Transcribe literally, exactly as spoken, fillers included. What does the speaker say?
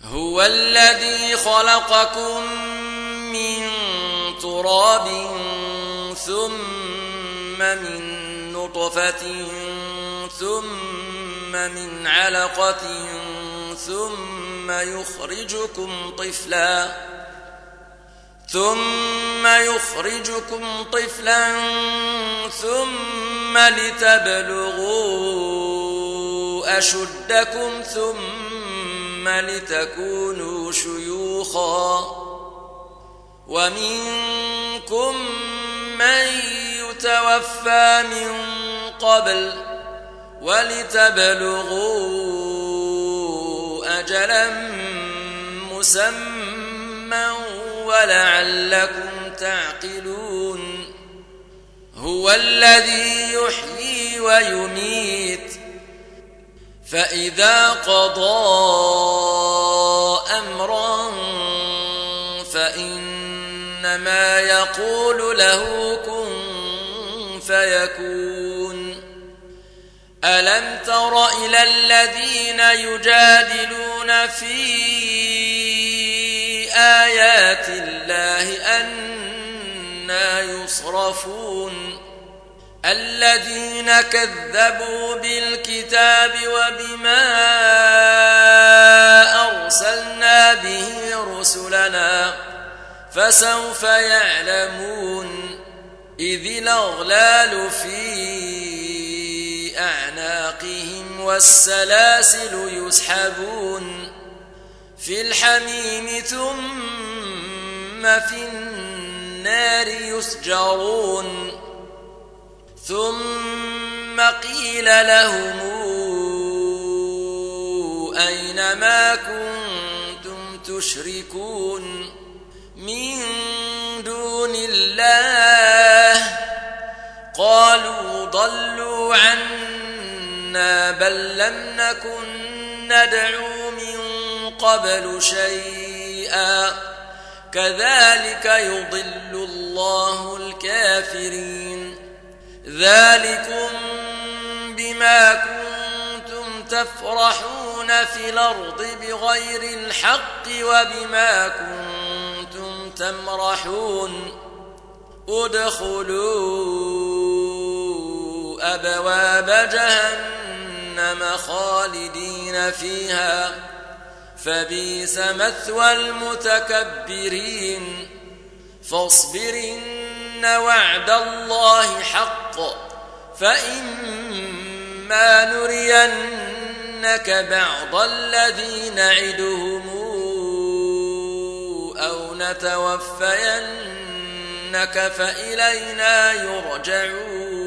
هو الذي خلقكم من تراب ثم من نطفة ثم من علقة ثم يخرجكم طفلا ثم يخرجكم طفلا ثم لتبلغوا أشدكم ثم لتكونوا شيوخا ومنكم من يتوفى من قبل ولتبلغوا أجلا مسمى ولعلكم تعقلون هو الذي يحيي ويميت فإذا قضى أمرا فإنما يقول له كن فيكون ألم تر إلى الذين يجادلون في آيات الله أنى يصرفون الذين كذبوا بالكتاب وبما أرسلنا به رسلنا فسوف يعلمون إذ الأغلال في أعناقهم والسلاسل يسحبون في الحميم ثم في النار يسجرون ثم قيل لهم أين ما كنتم تشركون من دون الله قالوا ضلوا عنا بل لم نكن ندعو من قبل شيئا كذلك يضل الله الكافرين ذلكم بما كنتم تفرحون في الأرض بغير الحق وبما كنتم تمرحون ادخلوا أبواب جهنم خالدين فيها فبئس مثوى المتكبرين فاصبر إن وعد الله حق فإما نرينك بعض الذي نعدهم أو نتوفينك فإلينا يرجعون